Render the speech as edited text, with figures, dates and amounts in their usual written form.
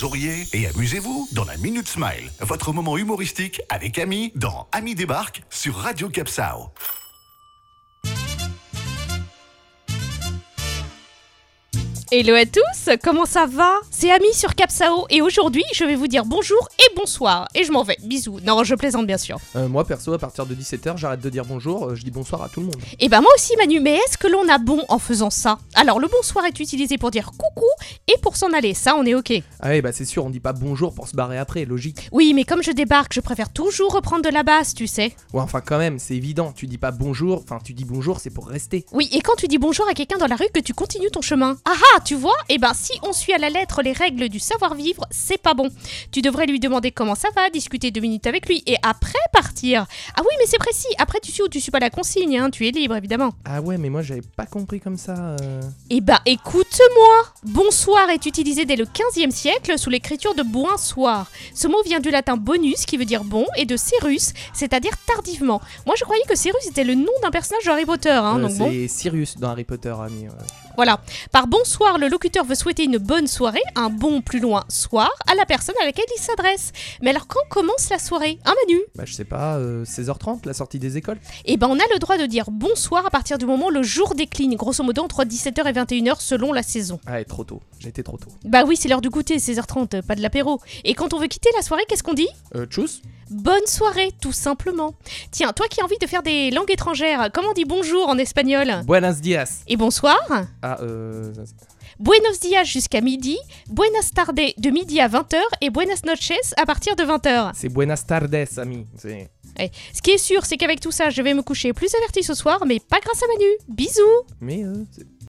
souriez et amusez-vous dans la Minute Smile, votre moment humoristique avec Ami dans Ami débarque sur Radio Capsao. Hello à tous, comment ça va? C'est Ami sur Capsao et aujourd'hui je vais vous dire bonjour et bonsoir. Et je m'en vais, bisous. Non, je plaisante bien sûr. Moi perso, à partir de 17h, j'arrête de dire bonjour, je dis bonsoir à tout le monde. Et bah moi aussi Manu, mais est-ce que l'on a bon en faisant ça? Alors le bonsoir est utilisé pour dire coucou et pour s'en aller, ça on est ok. Ah ouais, bah c'est sûr, on dit pas bonjour pour se barrer après, logique. Oui, mais comme je débarque, je préfère toujours reprendre de la base, tu sais. Ouais, enfin quand même, c'est évident, tu dis pas bonjour, enfin tu dis bonjour, c'est pour rester. Oui, et quand tu dis bonjour à quelqu'un dans la rue, que tu continues ton chemin. Ah ah, tu vois? Et ben si on suit à la lettre les règles du savoir-vivre, c'est pas bon. Tu devrais lui demander comment ça va, discuter 2 minutes avec lui et après partir. Ah oui, mais c'est précis, après tu suis ou tu suis pas la consigne, hein, tu es libre évidemment. Ah ouais, mais moi j'avais pas compris comme ça. Eh ben écoute-moi. Bonsoir est utilisé dès le 15e siècle sous l'écriture de boinsoir. Ce mot vient du latin bonus qui veut dire bon et de Cyrus, c'est-à-dire tardivement. Moi je croyais que Cyrus était le nom d'un personnage de Harry Potter, hein, donc c'est bon. Sirius dans Harry Potter, ami. Voilà. Par bonsoir, le locuteur veut souhaiter une bonne soirée, un bon plus loin soir, à la personne à laquelle il s'adresse. Mais alors quand commence la soirée, hein Manu? Bah je sais pas, 16h30, la sortie des écoles. Eh ben on a le droit de dire bonsoir à partir du moment où le jour décline, grosso modo entre 17h et 21h selon la saison. Ah ouais, trop tôt, j'ai été trop tôt. Bah oui, c'est l'heure du goûter, 16h30, pas de l'apéro. Et quand on veut quitter la soirée, qu'est-ce qu'on dit? Tchuss. Bonne soirée, tout simplement. Tiens, toi qui as envie de faire des langues étrangères, comment on dit bonjour en espagnol? Buenos dias. Et bonsoir? Ah Buenos dias jusqu'à midi, buenas tardes de midi à 20h et buenas noches à partir de 20h. c'est buenas tardes, ami. C'est... Ouais. Ce qui est sûr, c'est qu'avec tout ça, je vais me coucher plus averti ce soir, mais pas grâce à Manu. Bisous! Mais c'est...